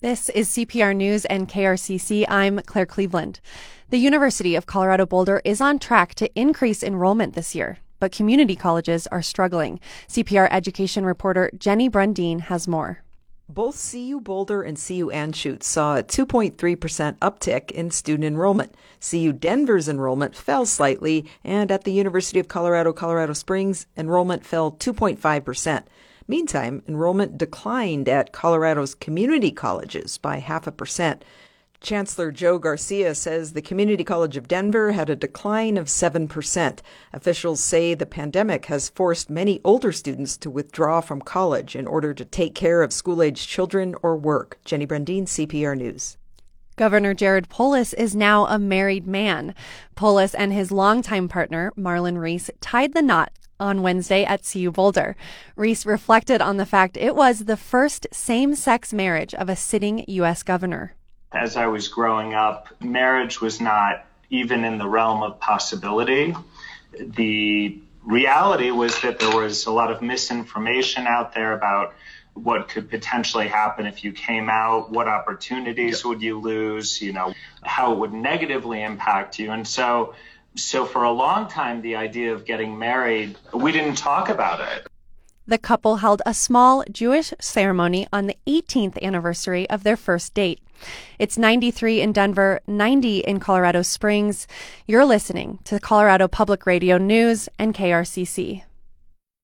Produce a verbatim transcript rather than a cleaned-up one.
This is C P R News and K R C C. I'm Claire Cleveland. The University of Colorado Boulder is on track to increase enrollment this year, but community colleges are struggling. C P R education reporter Jenny Brundeen has more. Both C U Boulder and C U Anschutz saw a two point three percent uptick in student enrollment. C U Denver's enrollment fell slightly, and at the University of Colorado, Colorado Springs, enrollment fell two point five percent. Meantime, enrollment declined at Colorado's community colleges by half a percent. Chancellor Joe Garcia says the Community College of Denver had a decline of seven percent. Officials say the pandemic has forced many older students to withdraw from college in order to take care of school-aged children or work. Jenny Brundeen, C P R News. Governor Jared Polis is now a married man. Polis and his longtime partner, Marlon Reese, tied the knot on Wednesday at C U Boulder. Reese reflected on the fact it was the first same-sex marriage of a sitting U S governor. As I was growing up, marriage was not even in the realm of possibility. The reality was that there was a lot of misinformation out there about what could potentially happen if you came out, what opportunities would you lose, you know, how it would negatively impact you. And so So for a long time, the idea of getting married, we didn't talk about it. The couple held a small Jewish ceremony on the eighteenth anniversary of their first date. It's ninety-three in Denver, ninety in Colorado Springs. You're listening to Colorado Public Radio News and K R C C.